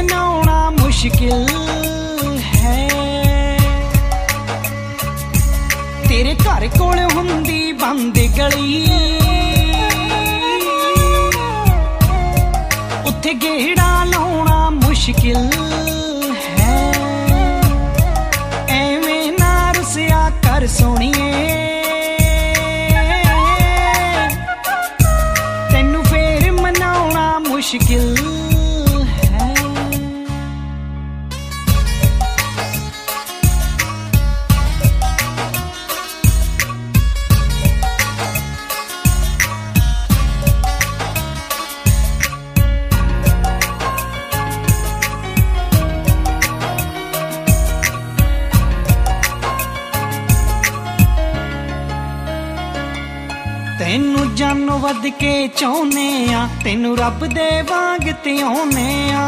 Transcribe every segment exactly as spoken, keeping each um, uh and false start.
मनाउणा मुश्किल है। तेरे घर कोल हुंदी बंद गली, उत्थे गेड़ा लाउणा मुश्किल है। एवें ना रुसिया कर सोणीए, तेनू फेर मनाउणा मुश्किल है। तेनू जानो वध के चाहुने आ, तेनू रब दे वांग ते आउने आ।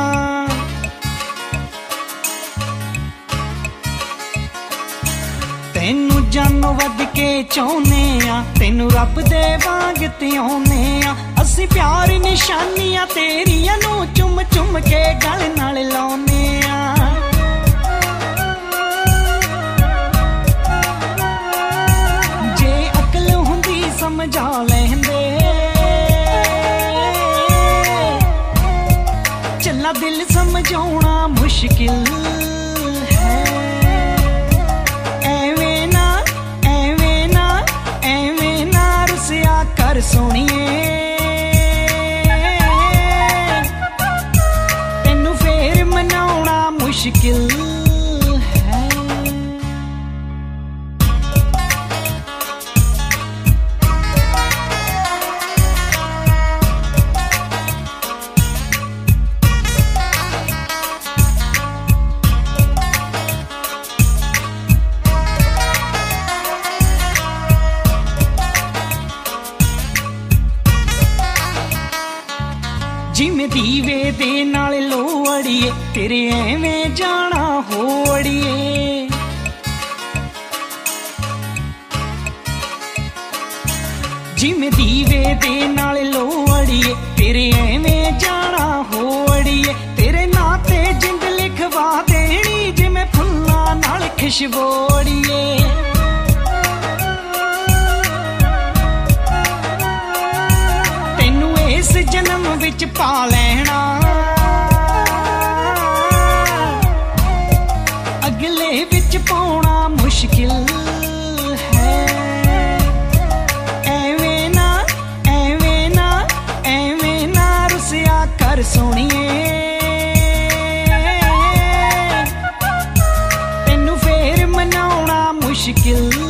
तेनू जानो वध के चाहुने आ, तेनू रब दे वांग ते आउने आ। असी प्यार निशानियां तेरियां नू चुम चुम के गल नाल लाउने आ। समझा लेंदे चला दिल समझाउणा मुश्किल है। एवें ना एवें ना एवें ना रुसिया कर सोणीए, तेनू फेर मनाउणा मुश्किल है। जिमें दीवे दे नाल लो अड़िए, तेरे एवें जाना हो अड़िए। जिमें दीवे दे नाल लो अड़िए, तेरे एवें जाना हो अड़िए। तेरे नाते जिंद लिखवा देनी, जिमें फुल्लां नाल खुशबू अड़िए। इस जन्म विच पा लेना, अगले विच पाउणा मुश्किल है। एवें ना एवें ना एवें ना रुसिया कर सोणीए, तेनू फेर मनाउणा मुश्किल है।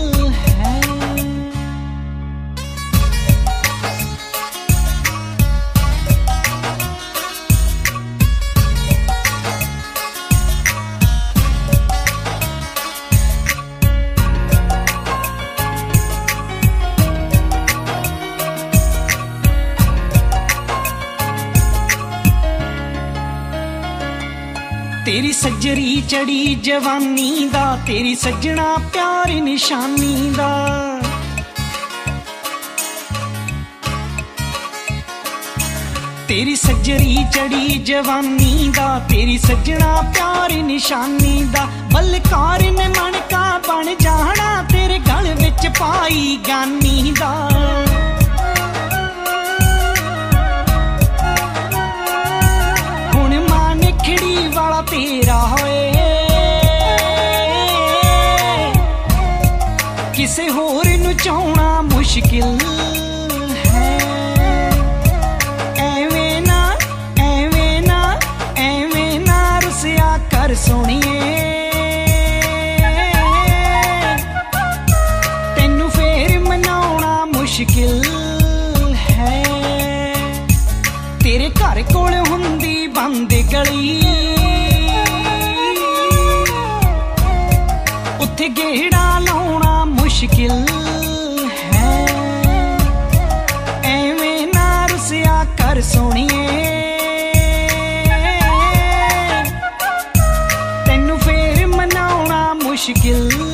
तेरी सजरी चढ़ी जवानी दा, तेरी सजना प्यार निशानी दा। तेरी सजरी चढ़ी जवानी दा, तेरी सजना प्यार निशानी दा। बलकार ने मनका बन जाना, तेरे गल विच पाई गानी दा। हुण मान खिड़ी वाला तेरा होए, किसे होर नू चाहुणा मुश्किल है। एवें ना एवें ना एवें ना रुसिया कर सोणीए, तेनू फेर मनाउणा मुश्किल है। तेरे घर कोल हुंदी बंद गली, उत्थे गेड़ा लाउणा मुश्किल है। एवें ना रुसिया कर सोणीए, तेनू फेर मनाउणा मुश्किल